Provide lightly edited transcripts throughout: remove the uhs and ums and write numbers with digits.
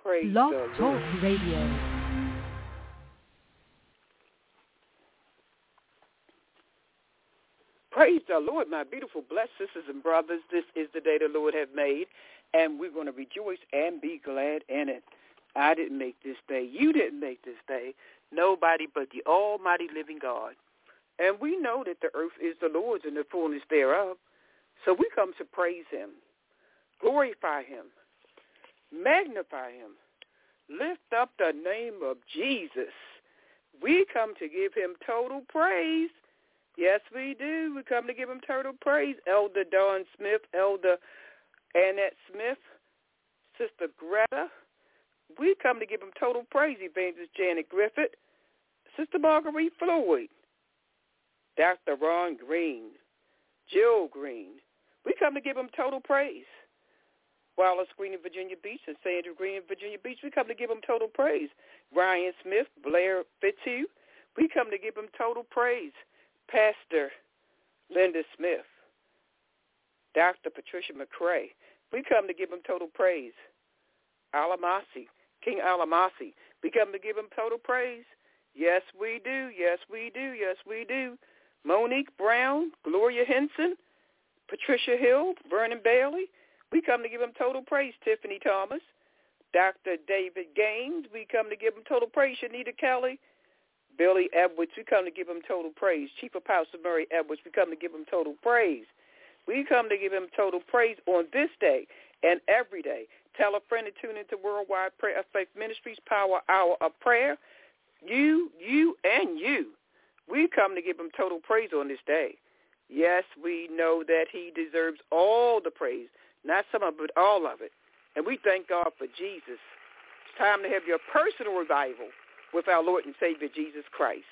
Praise Blog the Talk Lord. Radio. Praise the Lord, my beautiful blessed sisters and brothers. This is the day the Lord has made, and we're going to rejoice and be glad in it. I didn't make this day. You didn't make this day. Nobody but the almighty living God. And we know that the earth is the Lord's and the fullness thereof. So we come to praise him, glorify him, magnify him, lift up the name of Jesus. We come to give him total praise. Yes, we do. We come to give him total praise. Elder Dawn Smith, Elder Annette Smith, Sister Greta. We come to give him total praise. Evangelist Janet Griffith, Sister Marguerite Floyd, Dr. Ron Green, Jill Green. We come to give him total praise. Wallace Green in Virginia Beach and Sandra Green in Virginia Beach. We come to give him total praise. Ryan Smith, Blair Fitzhugh. We come to give him total praise. Pastor Linda Smith, Dr. Patricia McCray. We come to give him total praise. Alamasi, King Alamasi. We come to give him total praise. Yes, we do. Yes, we do. Yes, we do. Monique Brown, Gloria Henson, Patricia Hill, Vernon Bailey. We come to give him total praise. Tiffany Thomas, Dr. David Gaines. We come to give him total praise. Shanita Kelly, Billy Edwards. We come to give him total praise. Chief Apostle Murray Edwards. We come to give him total praise. We come to give him total praise on this day and every day. Tell a friend to tune into Worldwide Prayer of Faith Ministries Power Hour of Prayer. You, and you. We come to give him total praise on this day. Yes, we know that he deserves all the praise, not some of it, but all of it. And we thank God for Jesus. It's time to have your personal revival with our Lord and Savior, Jesus Christ.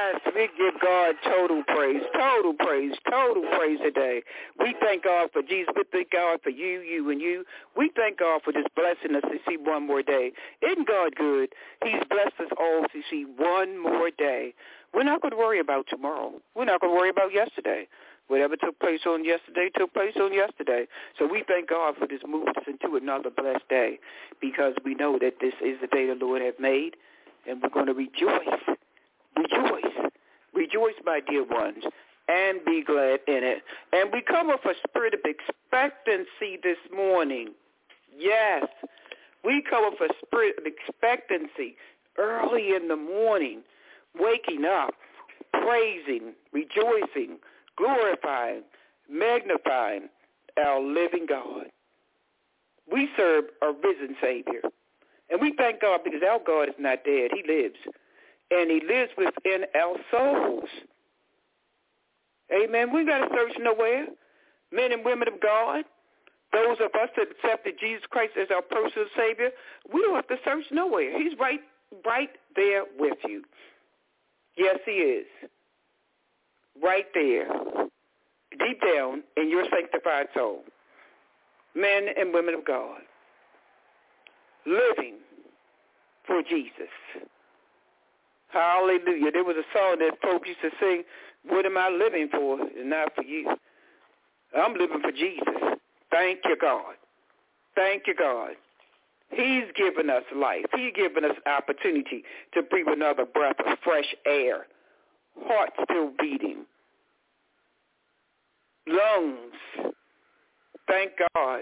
Yes, we give God total praise today. We thank God for Jesus. We thank God for you, and you. We thank God for just blessing us to see one more day. Isn't God good? He's blessed us all to see one more day. We're not going to worry about tomorrow. We're not going to worry about yesterday. Whatever took place on yesterday took place on yesterday. So we thank God for this moving us into another blessed day, because we know that this is the day the Lord has made, and we're going to rejoice. Rejoice, my dear ones, and be glad in it. And we come with a spirit of expectancy this morning. Yes, we come with a spirit of expectancy early in the morning, waking up, praising, rejoicing, glorifying, magnifying our living God. We serve a risen Savior. And we thank God because our God is not dead. He lives. And he lives within our souls. Amen. We got to search nowhere. Men and women of God, those of us that accepted Jesus Christ as our personal Savior, we don't have to search nowhere. He's right there with you. Yes, he is. Right there, deep down in your sanctified soul. Men and women of God, living for Jesus. Hallelujah. There was a song that folks used to sing, what am I living for? It's not for you. I'm living for Jesus. Thank you, God. Thank you, God. He's given us life. He's given us opportunity to breathe another breath of fresh air. Heart still beating. Lungs. Thank God.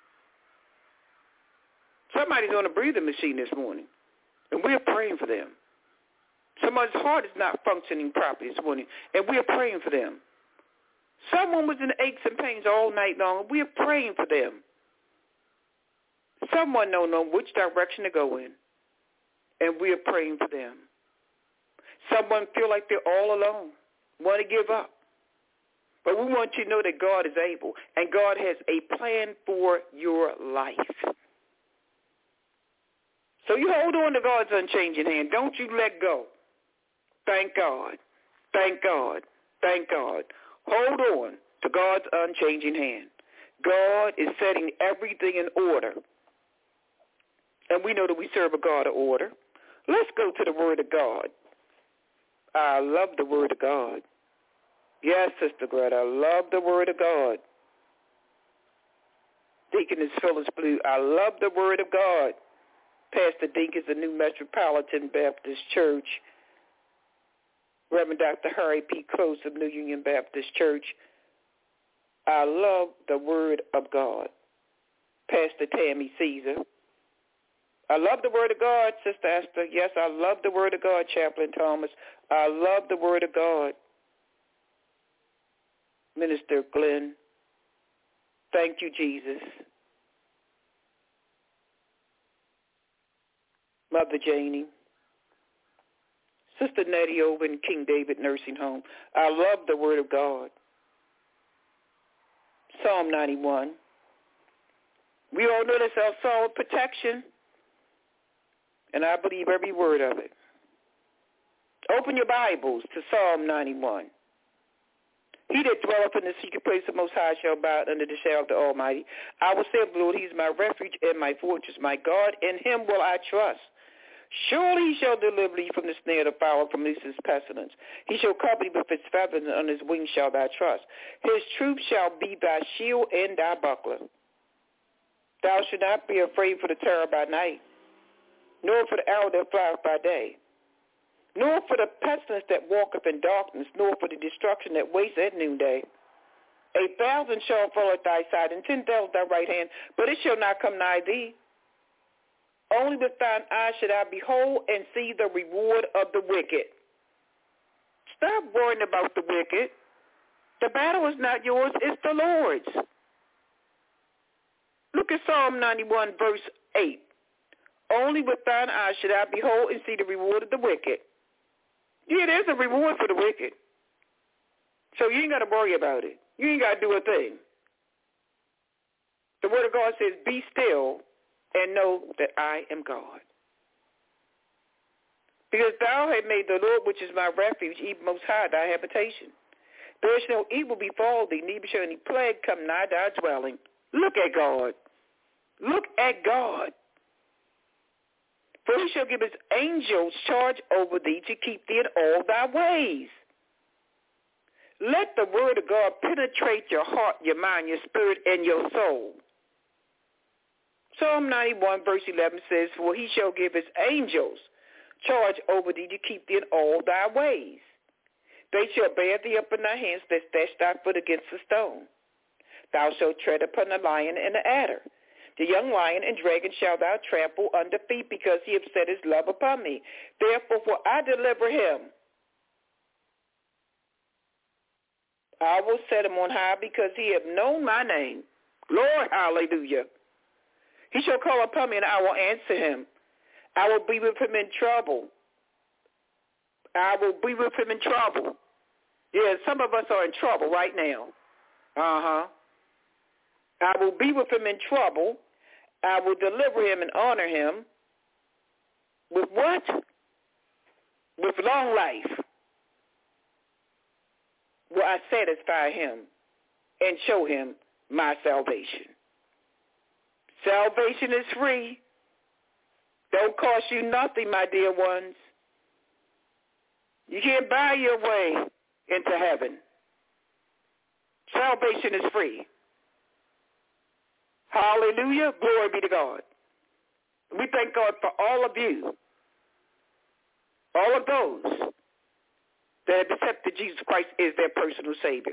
Somebody's on a breathing machine this morning, and we're praying for them. Someone's heart is not functioning properly this morning, and we're praying for them. Someone was in aches and pains all night long, and we're praying for them. Someone don't know which direction to go in, and we're praying for them. Someone feel like they're all alone, want to give up. But we want you to know that God is able, and God has a plan for your life. So you hold on to God's unchanging hand. Don't you let go. Thank God. Thank God. Thank God. Hold on to God's unchanging hand. God is setting everything in order. And we know that we serve a God of order. Let's go to the Word of God. I love the Word of God. Yes, Sister Greta, I love the Word of God. Deaconess Phyllis Blue, I love the Word of God. Pastor Dinkins, the New Metropolitan Baptist Church. Reverend Dr. Harry P. Close of New Union Baptist Church. I love the Word of God. Pastor Tammy Caesar. I love the Word of God, Sister Esther. Yes, I love the Word of God, Chaplain Thomas. I love the Word of God. Minister Glenn. Thank you, Jesus. Mother Janie. Sister Nettie over in King David Nursing Home. I love the Word of God. Psalm 91. We all know that's our psalm of protection, and I believe every word of it. Open your Bibles to Psalm 91. He that dwelleth in the secret place of the Most High shall abide under the shadow of the Almighty. I will say of the Lord, he is my refuge and my fortress, my God. In him will I trust. Surely he shall deliver thee from the snare of the fowler, from Lucifer's pestilence. He shall cover thee with his feathers, and on his wings shall thou trust. His truth shall be thy shield and thy buckler. Thou shalt not be afraid for the terror by night, nor for the arrow that flieth by day, nor for the pestilence that walketh in darkness, nor for the destruction that wastes at noonday. 1,000 shall fall at thy side, and 10,000 at thy right hand, but it shall not come nigh thee. Only with thine eyes should I behold and see the reward of the wicked. Stop worrying about the wicked. The battle is not yours, it's the Lord's. Look at Psalm 91, verse 8. Only with thine eyes should I behold and see the reward of the wicked. Yeah, there's a reward for the wicked. So you ain't got to worry about it. You ain't got to do a thing. The Word of God says, be still and know that I am God. Because thou hast made the Lord, which is my refuge, even most high, thy habitation. There shall no evil befall thee, neither shall any plague come nigh thy dwelling. Look at God. Look at God. For he shall give his angels charge over thee to keep thee in all thy ways. Let the word of God penetrate your heart, your mind, your spirit, and your soul. Psalm 91 verse 11 says, for he shall give his angels charge over thee to keep thee in all thy ways. They shall bear thee up in thy hands, that dash thy foot against a stone. Thou shalt tread upon the lion and the adder. The young lion and dragon shall thou trample under feet, because he hath set his love upon me. Therefore, for I deliver him. I will set him on high, because he hath known my name. Lord, hallelujah. He shall call upon me, and I will answer him. I will be with him in trouble. I will be with him in trouble. Yeah, some of us are in trouble right now. I will be with him in trouble. I will deliver him and honor him. With what? With long life. Will I satisfy him and show him my salvation. Salvation is free. Don't cost you nothing, my dear ones. You can't buy your way into heaven. Salvation is free. Hallelujah. Glory be to God. We thank God for all of you, all of those that have accepted Jesus Christ as their personal Savior.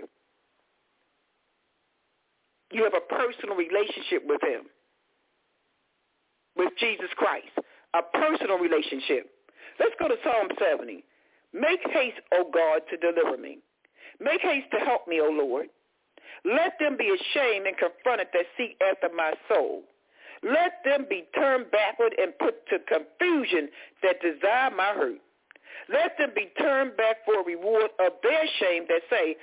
You have a personal relationship with him, with Jesus Christ, a personal relationship. Let's go to Psalm 70. Make haste, O God, to deliver me. Make haste to help me, O Lord. Let them be ashamed and confronted that seek after my soul. Let them be turned backward and put to confusion that desire my hurt. Let them be turned back for a reward of their shame that say,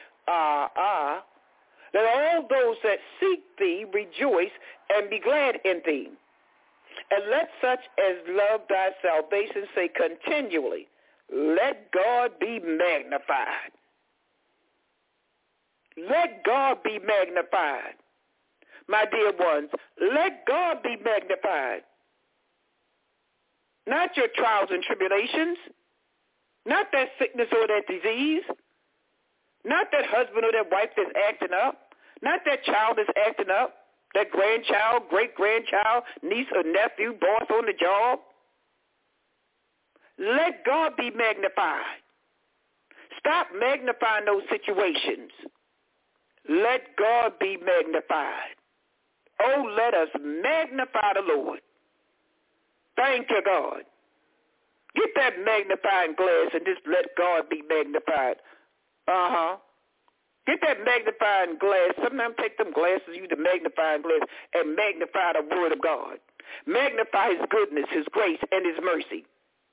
Let all those that seek thee rejoice and be glad in thee. And let such as love thy salvation say continually, let God be magnified. Let God be magnified. My dear ones, let God be magnified. Not your trials and tribulations, not that sickness or that disease, not that husband or that wife that's acting up, not that child that's acting up, that grandchild, great-grandchild, niece or nephew, boss on the job. Let God be magnified. Stop magnifying those situations. Let God be magnified. Oh, let us magnify the Lord. Thank you, God. Get that magnifying glass and just let God be magnified. Get that magnifying glass. Sometimes take them glasses, use the magnifying glass, and magnify the word of God. Magnify his goodness, his grace, and his mercy.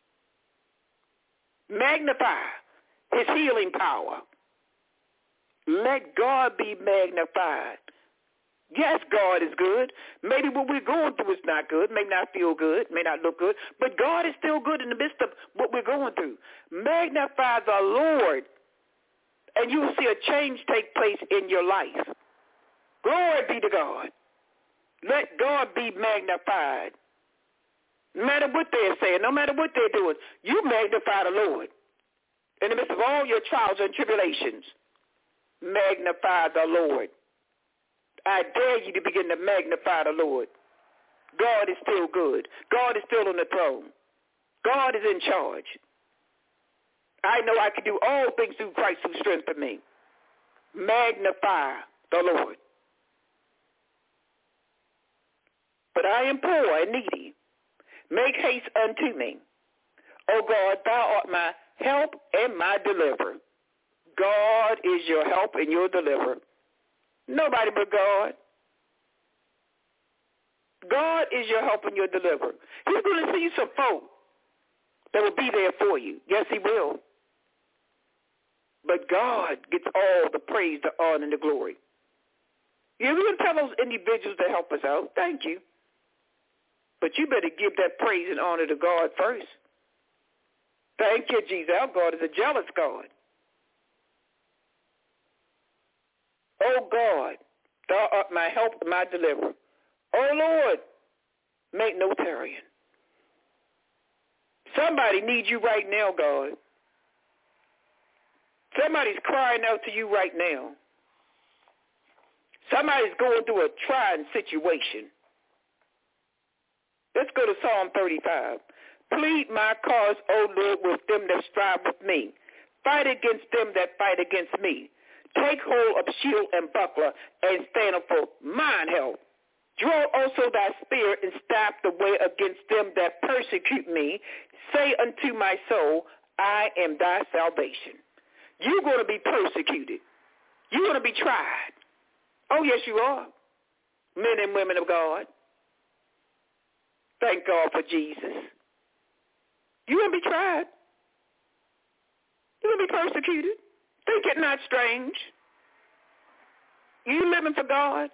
Magnify his healing power. Let God be magnified. Yes, God is good. Maybe what we're going through is not good, may not feel good, may not look good, but God is still good in the midst of what we're going through. Magnify the Lord, and you will see a change take place in your life. Glory be to God. Let God be magnified. No matter what they're saying, no matter what they're doing, you magnify the Lord. In the midst of all your trials and tribulations, magnify the Lord. I dare you to begin to magnify the Lord. God is still good. God is still on the throne. God is in charge. I know I can do all things through Christ who strengthens me. Magnify the Lord. But I am poor and needy. Make haste unto me. O God, thou art my help and my deliverer. God is your help and your deliverer. Nobody but God. God is your help and your deliverer. He's going to see some folk that will be there for you. Yes, he will. But God gets all the praise, the honor, and the glory. You're going to tell those individuals to help us out. Thank you. But you better give that praise and honor to God first. Thank you, Jesus. Our God is a jealous God. Oh, God, thou art my help and my deliverer. Oh, Lord, make no tarrying. Somebody needs you right now, God. Somebody's crying out to you right now. Somebody's going through a trying situation. Let's go to Psalm 35. Plead my cause, O Lord, with them that strive with me. Fight against them that fight against me. Take hold of shield and buckler, and stand up for mine help. Draw also thy spear, and stop the way against them that persecute me. Say unto my soul, I am thy salvation. You're going to be persecuted. You're going to be tried. Oh, yes, you are, men and women of God. Thank God for Jesus. You're going to be tried. You're going to be persecuted. Think it not strange. You living for God?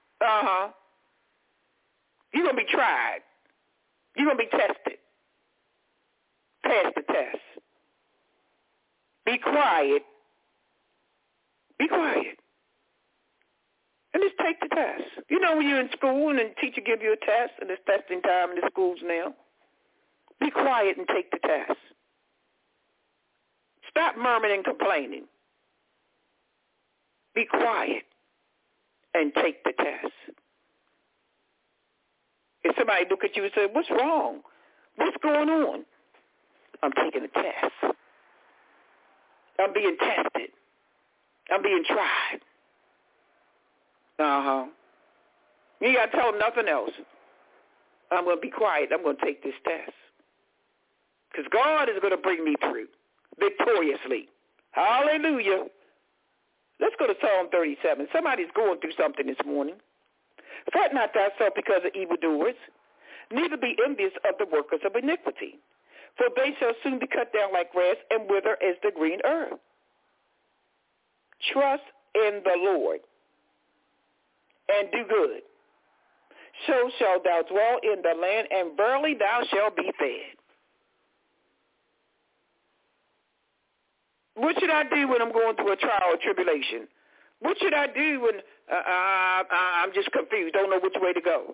You're going to be tried. You're going to be tested. Pass the test. Be quiet. Be quiet. And just take the test. You know when you're in school and the teacher gives you a test, and it's testing time in the schools now? Be quiet and take the test. Stop murmuring and complaining. Be quiet and take the test. If somebody look at you and say, what's wrong? What's going on? I'm taking a test. I'm being tested. I'm being tried. You ain't got to tell them nothing else. I'm going to be quiet. I'm going to take this test. Because God is going to bring me through victoriously. Hallelujah. Let's go to Psalm 37. Somebody's going through something this morning. Fret not thyself because of evildoers, neither be envious of the workers of iniquity. For they shall soon be cut down like grass and wither as the green herb. Trust in the Lord and do good. So shalt thou dwell in the land, and verily thou shalt be fed. What should I do when I'm going through a trial or tribulation? What should I do when I'm just confused, don't know which way to go?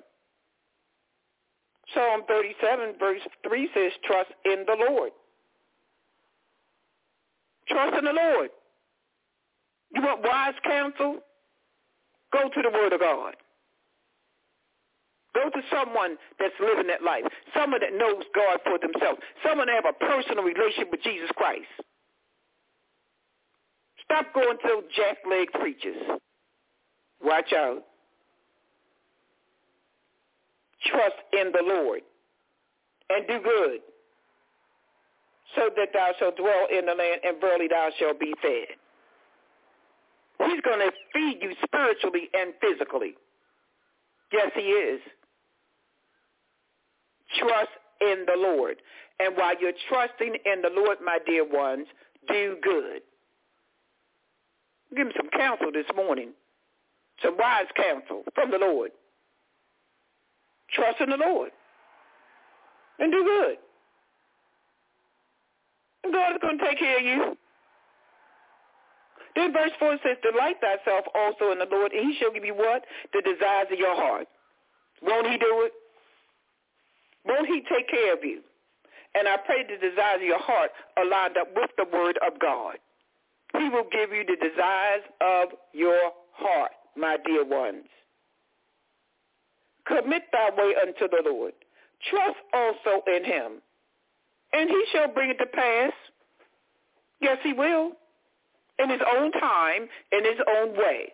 Psalm 37, verse 3 says, trust in the Lord. Trust in the Lord. You want wise counsel? Go to the Word of God. Go to someone that's living that life, someone that knows God for themselves, someone that have a personal relationship with Jesus Christ. Stop going to jack-leg preachers. Watch out. Trust in the Lord and do good, so that thou shalt dwell in the land, and verily thou shalt be fed. He's going to feed you spiritually and physically. Yes, he is. Trust in the Lord. And while you're trusting in the Lord, my dear ones, do good. Give me some counsel this morning, some wise counsel from the Lord. Trust in the Lord and do good. And God is going to take care of you. Then verse 4 says, delight thyself also in the Lord, and he shall give you what? The desires of your heart. Won't he do it? Won't he take care of you? And I pray the desires of your heart are lined up with the word of God. He will give you the desires of your heart, my dear ones. Commit thy way unto the Lord. Trust also in him, and he shall bring it to pass. Yes, he will. In his own time, in his own way.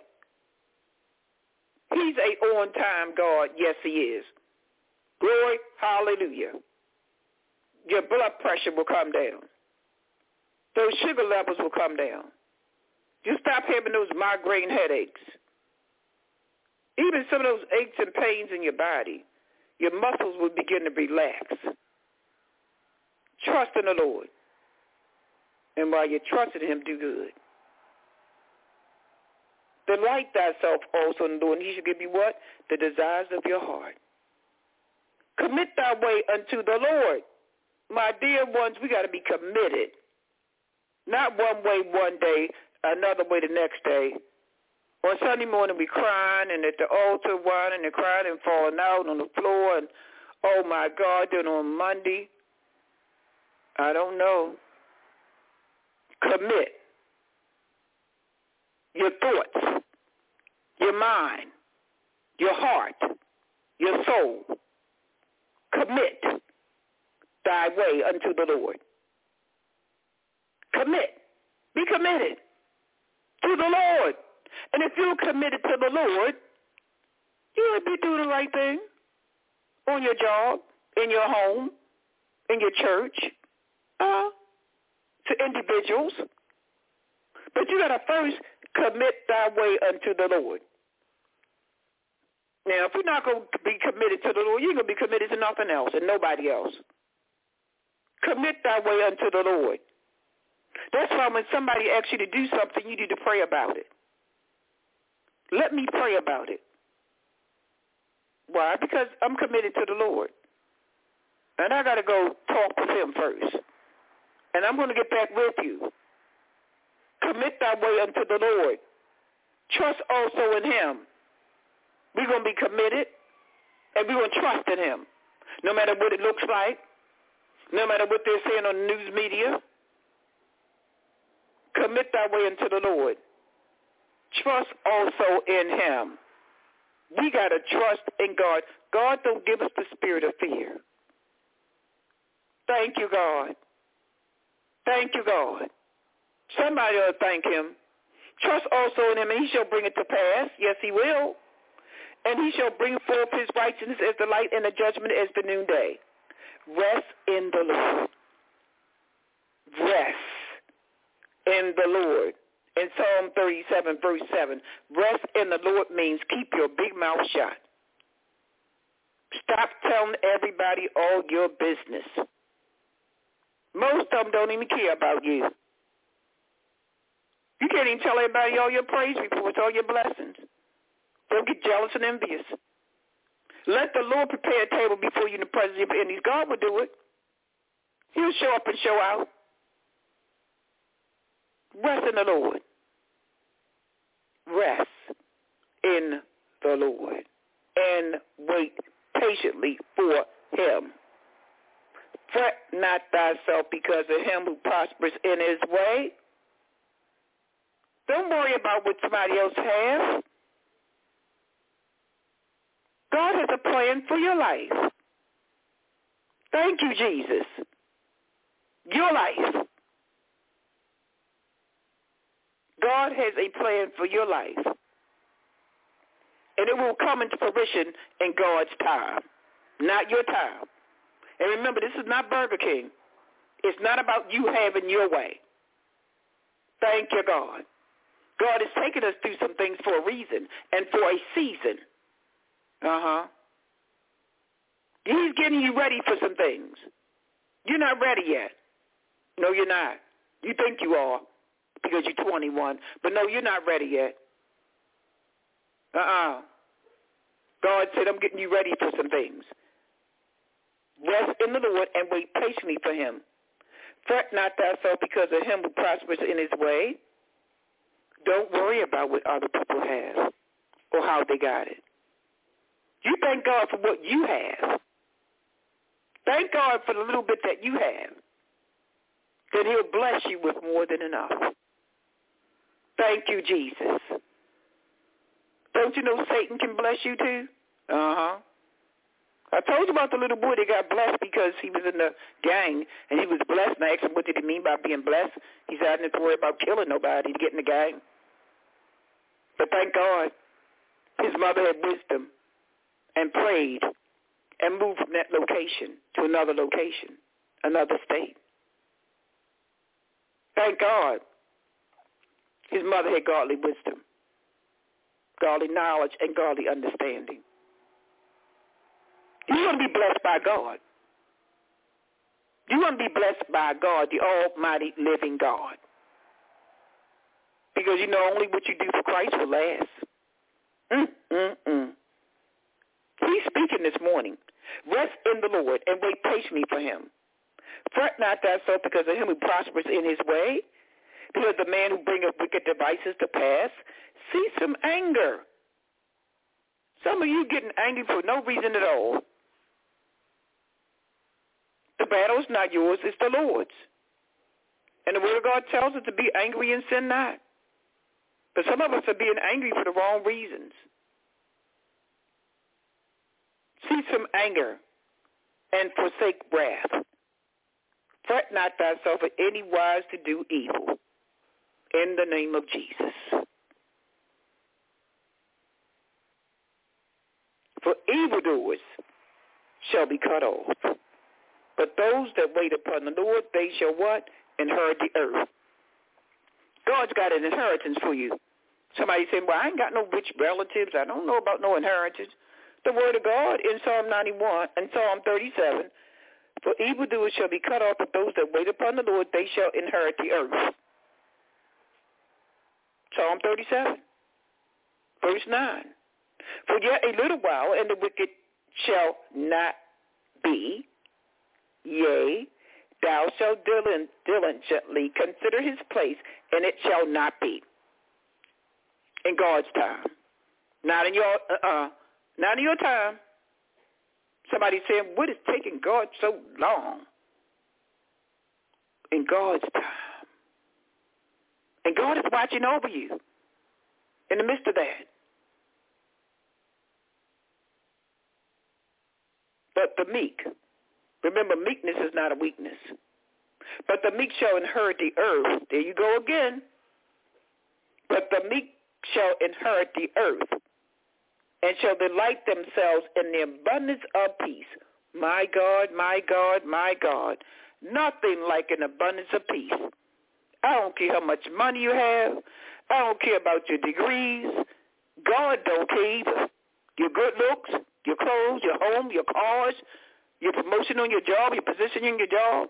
He's a on-time God. Yes, he is. Glory, hallelujah. Your blood pressure will come down. Those sugar levels will come down. You stop having those migraine headaches. Even some of those aches and pains in your body, your muscles will begin to relax. Trust in the Lord. And while you're trusting him, do good. Delight thyself also in the Lord, and he shall give you what? The desires of your heart. Commit thy way unto the Lord. my dear ones, we got to be committed. Not one way one day, another way the next day. On Sunday morning, we crying and at the altar whining and crying and falling out on the floor. And, oh, my God, then on Monday, I don't know. Commit your thoughts, your mind, your heart, your soul. Commit thy way unto the Lord. Commit. Be committed to the Lord. And if you're committed to the Lord, you'll be doing the right thing on your job, in your home, in your church, to individuals. But you got to first commit thy way unto the Lord. Now, if you're not going to be committed to the Lord, you're going to be committed to nothing else and nobody else. Commit thy way unto the Lord. That's why when somebody asks you to do something, you need to pray about it. Let me pray about it. Why? Because I'm committed to the Lord. And I got to go talk with him first. And I'm going to get back with you. Commit thy way unto the Lord. Trust also in him. We're going to be committed, and we're going to trust in him. No matter what it looks like, no matter what they're saying on the news media, commit thy way unto the Lord. Trust also in him. We got to trust in God. God don't give us the spirit of fear. Thank you, God. Thank you, God. Somebody ought to thank him. Trust also in him, and he shall bring it to pass. Yes, he will. And he shall bring forth his righteousness as the light and the judgment as the noonday. Rest in the Lord. Rest in the Lord. In Psalm 37, verse 7, rest in the Lord means keep your big mouth shut. Stop telling everybody all your business. Most of them don't even care about you. You can't even tell everybody all your praise reports, all your blessings. They'll get jealous and envious. Let the Lord prepare a table before you in the presence of your enemies. God will do it. He'll show up and show out. Rest in the Lord. Rest in the Lord. And wait patiently for him. Fret not thyself because of him who prospers in his way. Don't worry about what somebody else has. God has a plan for your life. Thank you, Jesus. Your life. God has a plan for your life. And it will come into fruition in God's time, not your time. And remember, this is not Burger King. It's not about you having your way. Thank you, God. God is taking us through some things for a reason and for a season. He's getting you ready for some things. You're not ready yet. No, you're not. You think you are because you're 21. But no, you're not ready yet. God said, I'm getting you ready for some things. Rest in the Lord and wait patiently for him. Fret not thyself because of him who prospers in his way. Don't worry about what other people have or how they got it. You thank God for what you have. Thank God for the little bit that you have. Then he'll bless you with more than enough. Thank you, Jesus. Don't you know Satan can bless you too? I told you about the little boy that got blessed because he was in the gang and he was blessed. And I asked him, what did he mean by being blessed? He said, I didn't have to worry about killing nobody to get in the gang. But thank God, his mother had wisdom and prayed and moved from that location to another location, another state. Thank God, his mother had godly wisdom, godly knowledge, and godly understanding. You want to be blessed by God. You want to be blessed by God, the almighty living God. Because you know only what you do for Christ will last. He's speaking this morning. Rest in the Lord and wait patiently for him. Fret not thyself because of him who prospers in his way, because the man who bringeth wicked devices to pass. Cease from anger. Some of you getting angry for no reason at all. The battle's not yours, it's the Lord's. And the Word of God tells us to be angry and sin not. But some of us are being angry for the wrong reasons. Cease from anger and forsake wrath. Fret not thyself at any wise to do evil. In the name of Jesus. For evildoers shall be cut off. But those that wait upon the Lord, they shall what? Inherit the earth. God's got an inheritance for you. Somebody saying, well, I ain't got no rich relatives. I don't know about no inheritance. The word of God in Psalm 91 and Psalm 37, for evildoers shall be cut off, but those that wait upon the Lord, they shall inherit the earth. Psalm 37, verse 9. For yet a little while, and the wicked shall not be. Yea, thou shalt diligently consider his place, and it shall not be. In God's time. Not in your time. Somebody saying, what is taking God so long? In God's time. And God is watching over you in the midst of that. But the meek, remember, meekness is not a weakness. But the meek shall inherit the earth. There you go again. But the meek shall inherit the earth and shall delight themselves in the abundance of peace. My God, my God, my God. Nothing like an abundance of peace. I don't care how much money you have. I don't care about your degrees. God don't care either. Your good looks, your clothes, your home, your cars, your promotion on your job, your position in your job.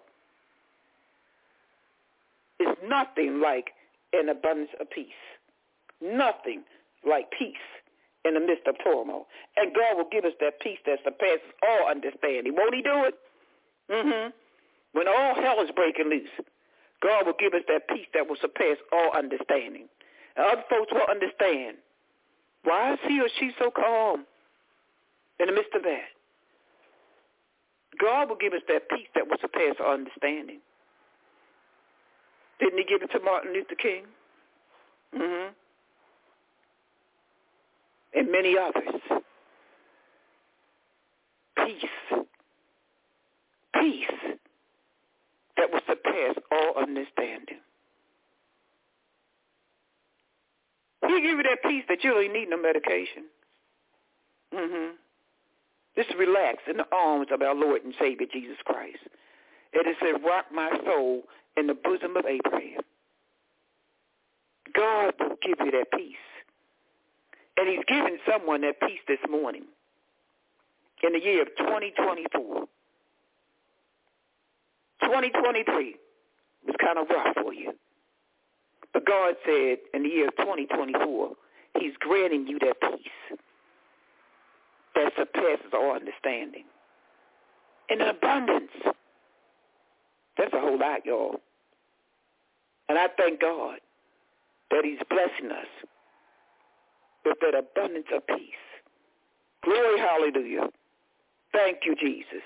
It's nothing like an abundance of peace. Nothing like peace in the midst of turmoil. And God will give us that peace that surpasses all understanding. Won't he do it? When all hell is breaking loose, God will give us that peace that will surpass all understanding. And other folks will understand. Why is he or she so calm in the midst of that? God will give us that peace that will surpass our understanding. Didn't he give it to Martin Luther King? And many others. Peace. Peace that will surpass all understanding. He'll give you that peace that you don't need no medication. Just relax in the arms of our Lord and Savior Jesus Christ. It is said, rock my soul in the bosom of Abraham. God will give you that peace. And he's giving someone that peace this morning in the year of 2024. 2023 was kind of rough for you. But God said in the year of 2024, he's granting you that peace that surpasses all understanding. In abundance. That's a whole lot, y'all. And I thank God that he's blessing us with that abundance of peace. Glory, hallelujah. Thank you, Jesus.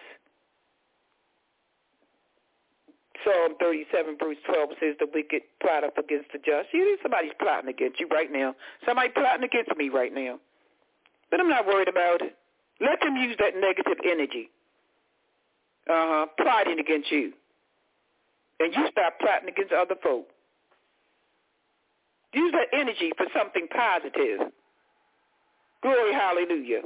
Psalm 37, verse 12 says, the wicked plot up against the just. You know, somebody's plotting against you right now. Somebody plotting against me right now. But I'm not worried about it. Let them use that negative energy, plotting against you. And you stop plotting against other folk. Use that energy for something positive. Glory, hallelujah.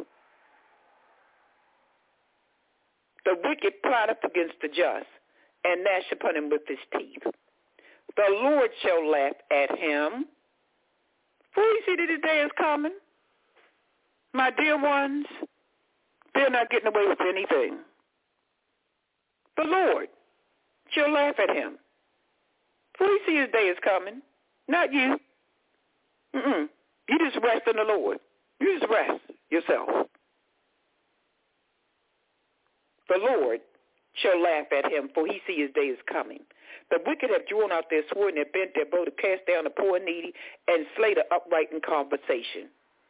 The wicked plot up against the just, and gnash upon him with his teeth. The Lord shall laugh at him. For you see that the day is coming. My dear ones, they're not getting away with anything. The Lord shall laugh at him. For you see his day is coming. Not you. You just rest in the Lord. You just rest yourself. The Lord shall laugh at him, for he see his day is coming. The wicked have drawn out their sword and have bent their bow to cast down the poor and needy and slay the upright in conversation.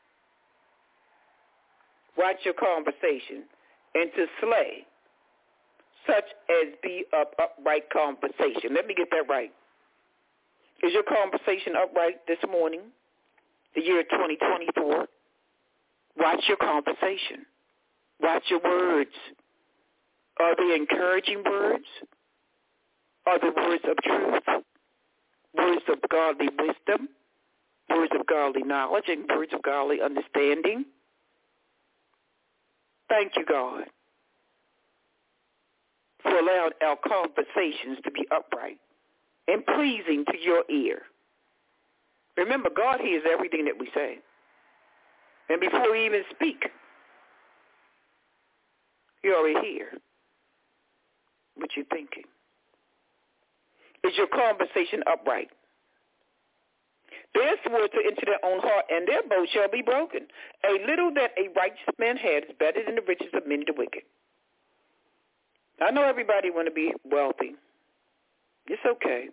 Watch your conversation. And to slay such as be of upright conversation. Let me get that right. Is your conversation upright this morning, the year 2024? Watch your conversation. Watch your words. Are they encouraging words? Are they words of truth? Words of godly wisdom? Words of godly knowledge and words of godly understanding? Thank you, God, for allowing our conversations to be upright and pleasing to your ear. Remember, God hears everything that we say. And before we even speak, you already hear what you're thinking. Is your conversation upright? Their swords are into their own heart, and their bow shall be broken. A little that a righteous man has is better than the riches of many the wicked. I know everybody want to be wealthy. It's okay.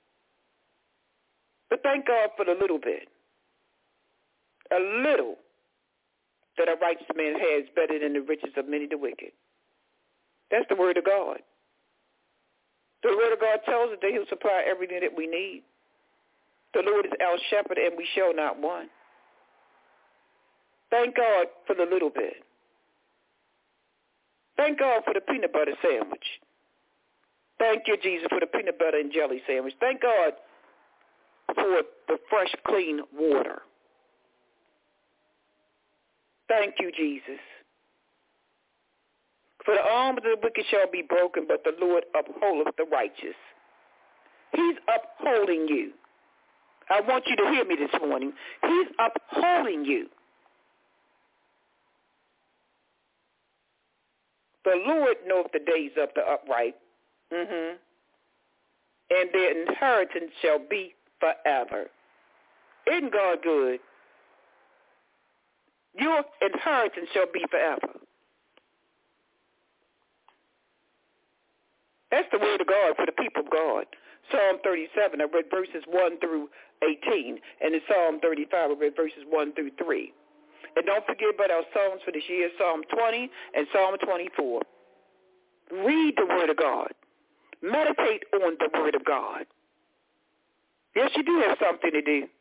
But thank God for the little bit. A little that a righteous man has is better than the riches of many the wicked. That's the word of God. The word of God tells us that he'll supply everything that we need. The Lord is our shepherd, and we shall not want. Thank God for the little bit. Thank God for the peanut butter sandwich. Thank you, Jesus, for the peanut butter and jelly sandwich. Thank God for the fresh, clean water. Thank you, Jesus. For the arm of the wicked shall be broken, but the Lord upholdeth the righteous. He's upholding you. I want you to hear me this morning. He's upholding you. The Lord knoweth the days of the upright, and their inheritance shall be forever. Isn't God good? Your inheritance shall be forever. That's the word of God for the people of God. Psalm 37, I read verses 1 through 18. And in Psalm 35, I read verses 1 through 3. And don't forget about our Psalms for this year, Psalm 20 and Psalm 24. Read the word of God. Meditate on the word of God. Yes, you do have something to do.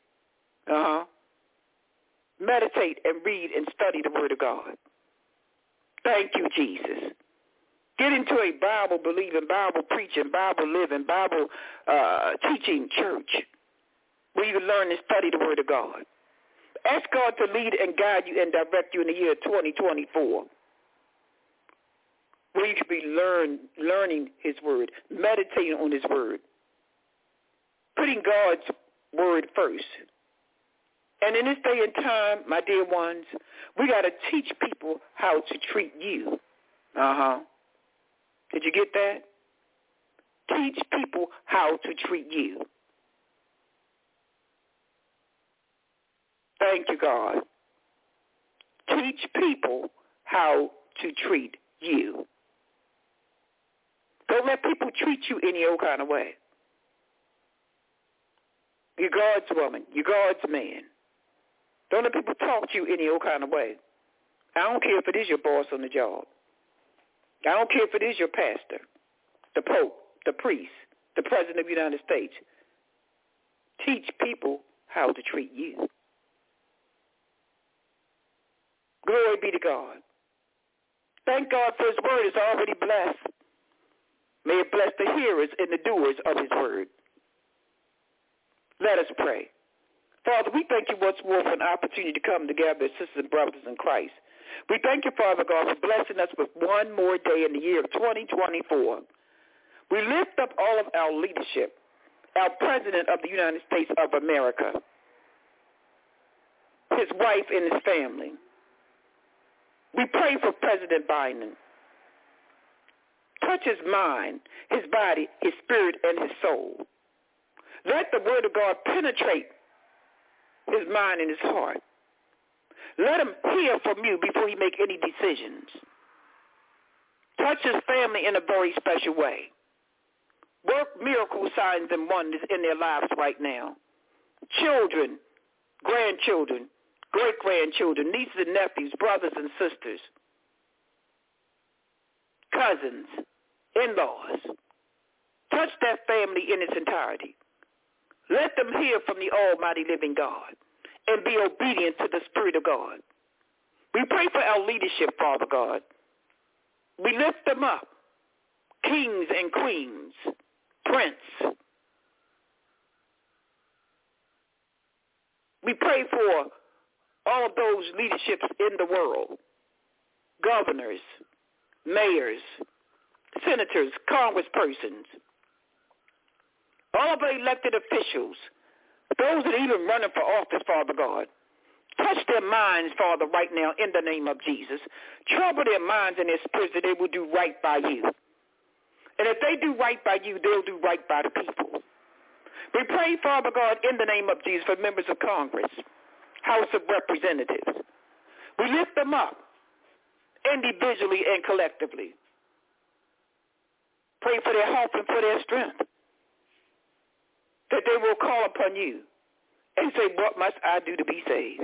Meditate and read and study the word of God. Thank you, Jesus. Get into a Bible-believing, Bible-preaching, Bible-living, Bible-teaching church where you can learn and study the word of God. Ask God to lead and guide you and direct you in the year 2024, where you could be learning his word, meditating on his word, putting God's word first. And in this day and time, my dear ones, we got to teach people how to treat you. Did you get that? Teach people how to treat you. Thank you, God. Teach people how to treat you. Don't let people treat you any old kind of way. You're God's woman. You're God's man. Don't let people talk to you any old kind of way. I don't care if it is your boss on the job. I don't care if it is your pastor, the pope, the priest, the president of the United States. Teach people how to treat you. Glory be to God. Thank God for his word is already blessed. May it bless the hearers and the doers of his word. Let us pray. Father, we thank you once more for an opportunity to come together as sisters and brothers in Christ. We thank you, Father God, for blessing us with one more day in the year of 2024. We lift up all of our leadership, our President of the United States of America, his wife and his family. We pray for President Biden. Touch his mind, his body, his spirit, and his soul. Let the word of God penetrate his mind and his heart. Let him hear from you before he make any decisions. Touch his family in a very special way. Work miracle signs and wonders in their lives right now. Children, grandchildren, great-grandchildren, nieces and nephews, brothers and sisters, cousins, in-laws. Touch that family in its entirety. Let them hear from the almighty living God and be obedient to the Spirit of God. We pray for our leadership, Father God. We lift them up, kings and queens, prince. We pray for all of those leaderships in the world, governors, mayors, senators, congresspersons, all of the elected officials, those that are even running for office, Father God. Touch their minds, Father, right now in the name of Jesus. Trouble their minds and their spirits that they will do right by you. And if they do right by you, they'll do right by the people. We pray, Father God, in the name of Jesus for members of Congress, House of Representatives. We lift them up individually and collectively. Pray for their health and for their strength, that they will call upon you and say, what must I do to be saved?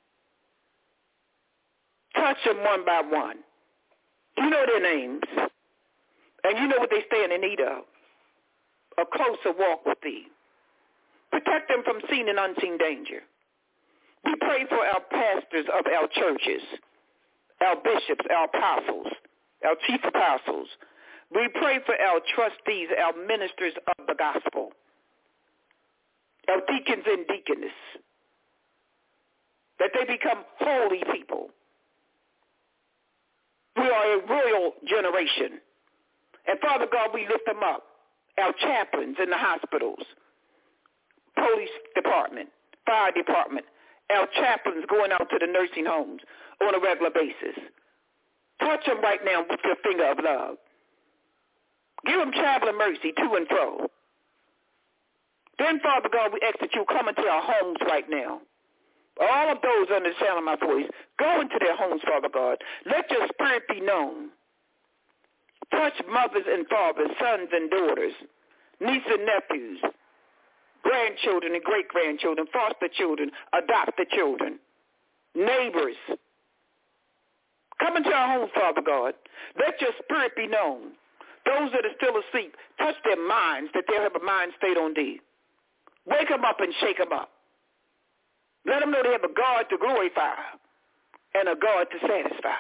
Touch them one by one. You know their names, and you know what they stand in need of, a closer walk with thee. Protect them from seen and unseen danger. We pray for our pastors of our churches, our bishops, our apostles, our chief apostles. We pray for our trustees, our ministers of the gospel, our deacons and deaconess, that they become holy people. We are a royal generation. And Father God, we lift them up, our chaplains in the hospitals, police department, fire department, our chaplains going out to the nursing homes on a regular basis. Touch them right now with your finger of love. Give them traveling mercy to and fro. Then, Father God, we ask that you come into our homes right now. All of those under the sound of my voice, go into their homes, Father God. Let your spirit be known. Touch mothers and fathers, sons and daughters, nieces and nephews, grandchildren and great-grandchildren, foster children, adopted children, neighbors. Come into our homes, Father God. Let your spirit be known. Those that are still asleep, touch their minds, that they'll have a mind stayed on thee. Wake them up and shake them up. Let them know they have a God to glorify and a God to satisfy.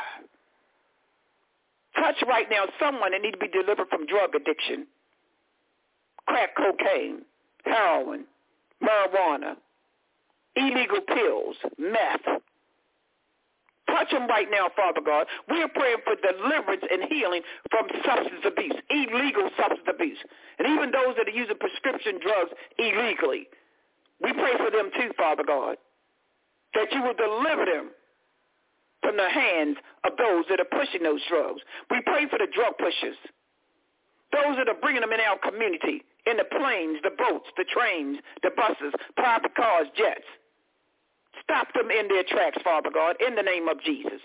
Touch right now someone that needs to be delivered from drug addiction, crack cocaine, heroin, marijuana, illegal pills, meth. Touch them right now, Father God. We are praying for deliverance and healing from substance abuse, illegal substance abuse, and even those that are using prescription drugs illegally. We pray for them too, Father God, that you will deliver them from the hands of those that are pushing those drugs. We pray for the drug pushers, those that are bringing them in our community, in the planes, the boats, the trains, the buses, private cars, jets. Stop them in their tracks, Father God, in the name of Jesus.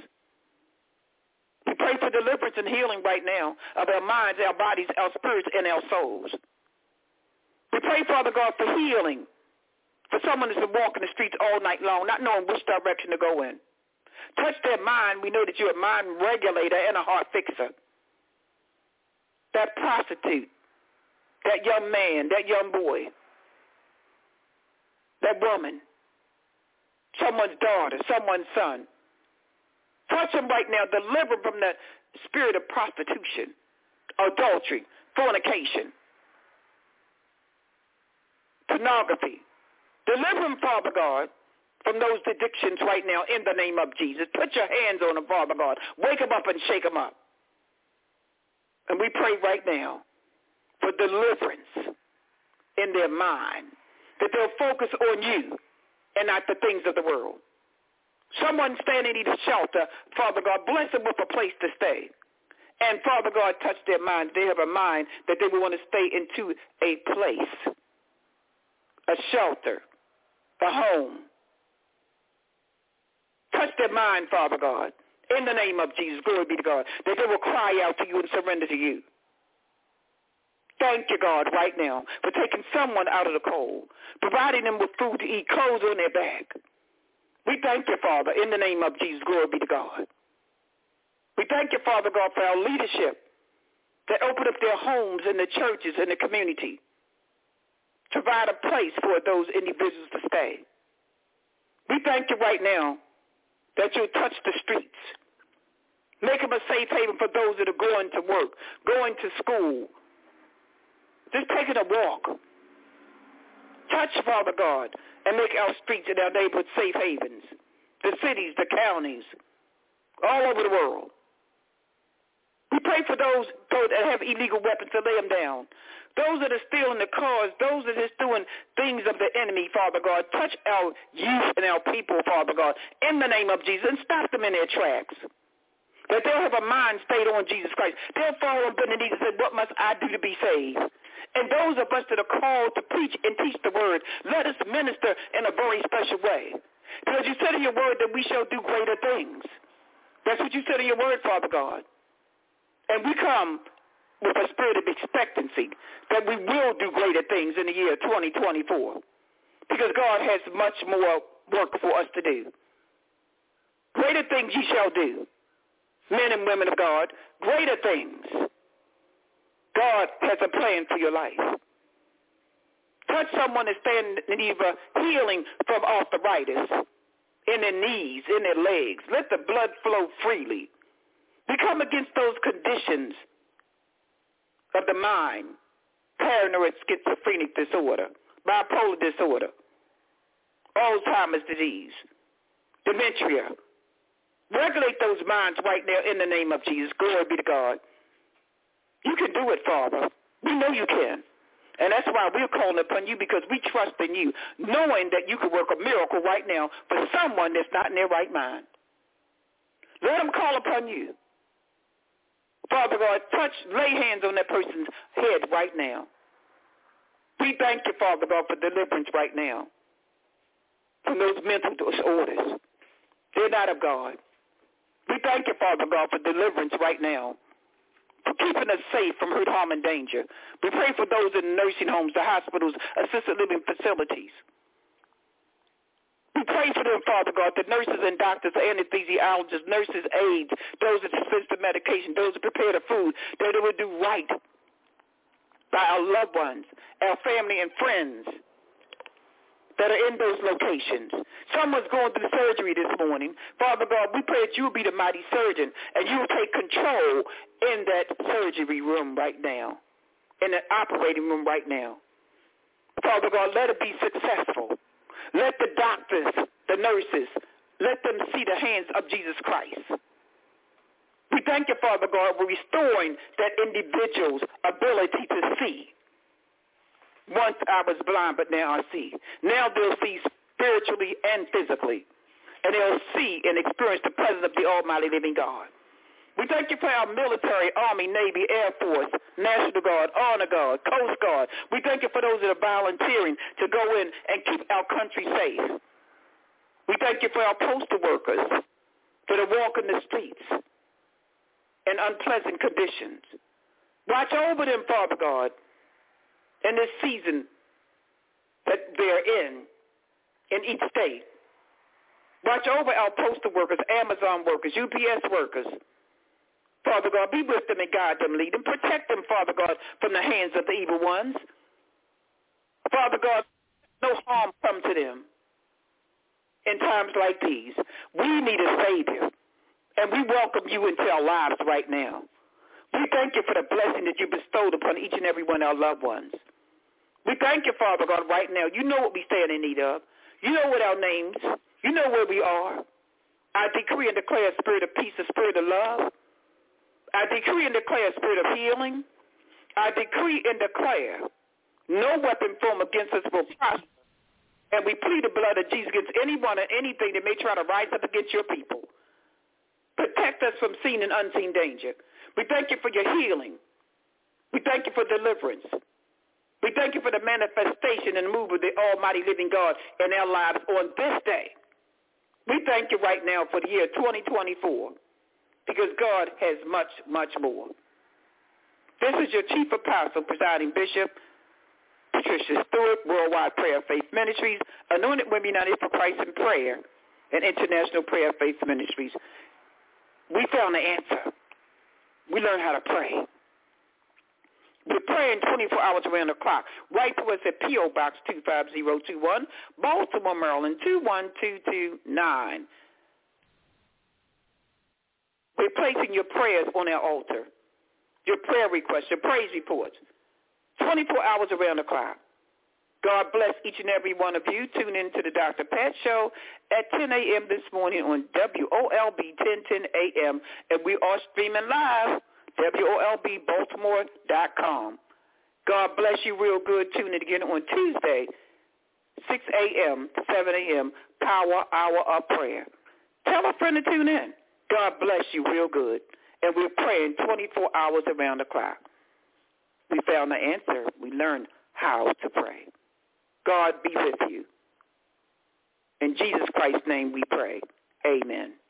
We pray for deliverance and healing right now of our minds, our bodies, our spirits, and our souls. We pray, Father God, for healing for someone that's been walking the streets all night long, not knowing which direction to go in. Touch their mind. We know that you're a mind regulator and a heart fixer. That prostitute, that young man, that young boy, that woman, someone's daughter, someone's son. Touch them right now. Deliver them from the spirit of prostitution, adultery, fornication, pornography. Deliver them, Father God, from those addictions right now in the name of Jesus. Put your hands on them, Father God. Wake them up and shake them up. And we pray right now for deliverance in their mind, that they'll focus on you and not the things of the world. Someone standing in need of shelter, Father God, bless them with a place to stay. And Father God, touch their minds. They have a mind that they will want to stay into a place, a shelter, a home. Touch their mind, Father God, In the name of Jesus, glory be to God, that they will cry out to you and surrender to you. Thank you, God, right now for taking someone out of the cold, providing them with food to eat, clothes on their back. We thank you, Father, in the name of Jesus, glory be to God. We thank you, Father God, for our leadership that open up their homes and the churches and the community to provide a place for those individuals to stay. We thank you right now that you'll touch the streets. Make them a safe haven for those that are going to work, going to school, just taking a walk. Touch, Father God, and make our streets and our neighborhoods safe havens, the cities, the counties, all over the world. We pray for those that have illegal weapons to lay them down, those that are stealing the cars, those that are just doing things of the enemy, Father God. Touch our youth and our people, Father God, in the name of Jesus, and stop them in their tracks. That they'll have a mind stayed on Jesus Christ. They'll fall on bending knees and say, what must I do to be saved? And those of us that are called to preach and teach the word, let us minister in a very special way. Because you said in your word that we shall do greater things. That's what you said in your word, Father God. And we come with a spirit of expectancy that we will do greater things in the year 2024. Because God has much more work for us to do. Greater things ye shall do. Men and women of God, greater things. God has a plan for your life. Touch someone that's standing in need of healing from arthritis in their knees, in their legs. Let the blood flow freely. We come against those conditions of the mind, paranoid schizophrenic disorder, bipolar disorder, Alzheimer's disease, dementia. Regulate those minds right now in the name of Jesus. Glory be to God. You can do it, Father. We know you can. And that's why we're calling upon you, because we trust in you, knowing that you can work a miracle right now for someone that's not in their right mind. Let them call upon you. Father God, lay hands on that person's head right now. We thank you, Father God, for deliverance right now from those mental disorders. They're not of God. We thank you, Father God, for deliverance right now, for keeping us safe from hurt, harm, and danger. We pray for those in nursing homes, the hospitals, assisted living facilities. We pray for them, Father God, the nurses and doctors, anesthesiologists, nurses, aides, those that dispense the medication, those that prepare the food, that they would do right by our loved ones, our family and friends that are in those locations. Someone's going through surgery this morning. Father God, we pray that you will be the mighty surgeon and you will take control in that surgery room right now, in the operating room right now. Father God, let it be successful. Let the doctors, the nurses, let them see the hands of Jesus Christ. We thank you, Father God, for restoring that individual's ability to see. Once I was blind, but now I see. Now they'll see spiritually and physically. And they'll see and experience the presence of the Almighty Living God. We thank you for our military, Army, Navy, Air Force, National Guard, Honor Guard, Coast Guard. We thank you for those that are volunteering to go in and keep our country safe. We thank you for our postal workers that are walking the streets in unpleasant conditions. Watch over them, Father God, in this season that they're in each state. Watch over our postal workers, Amazon workers, UPS workers. Father God, be with them and guide them, lead them. Protect them, Father God, from the hands of the evil ones. Father God, no harm come to them in times like these. We need a Savior, and we welcome you into our lives right now. We thank you for the blessing that you bestowed upon each and every one of our loved ones. We thank you, Father God, right now. You know what we stand in need of. You know what our names. You know where we are. I decree and declare a spirit of peace, a spirit of love. I decree and declare a spirit of healing. I decree and declare no weapon formed against us will prosper. And we plead the blood of Jesus against anyone and anything that may try to rise up against your people. Protect us from seen and unseen danger. We thank you for your healing. We thank you for deliverance. We thank you for the manifestation and move of the Almighty Living God in our lives on this day. We thank you right now for the year 2024. because God has much, much more. This is your Chief Apostle, Presiding Bishop, Patricia Stewart, Worldwide Prayer Faith Ministries, Anointed Women United for Christ in Prayer, and International Prayer Faith Ministries. We found the answer. We learned how to pray. We're praying 24 hours around the clock. Write to us at P.O. Box 25021, Baltimore, Maryland, 21229. We're placing your prayers on our altar, your prayer requests, your praise reports, 24 hours around the clock. God bless each and every one of you. Tune in to the Dr. Pat Show at 10 a.m. this morning on WOLB 1010 a.m. And we are streaming live, WOLBbaltimore.com. God bless you real good. Tune in again on Tuesday, 6 a.m. to 7 a.m., Power Hour of Prayer. Tell a friend to tune in. God bless you real good. And we're praying 24 hours around the clock. We found the answer. We learned how to pray. God be with you. In Jesus Christ's name we pray. Amen.